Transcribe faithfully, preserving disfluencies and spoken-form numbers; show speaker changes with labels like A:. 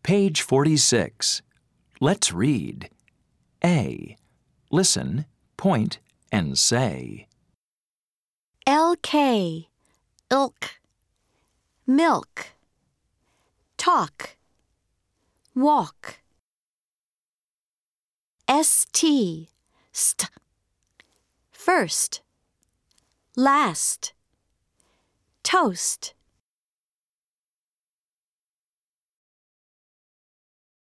A: Page forty-six. Let's read. A. Listen, point, and say.
B: L K, ilk, milk, talk, walk. S T, st, first, last, toast.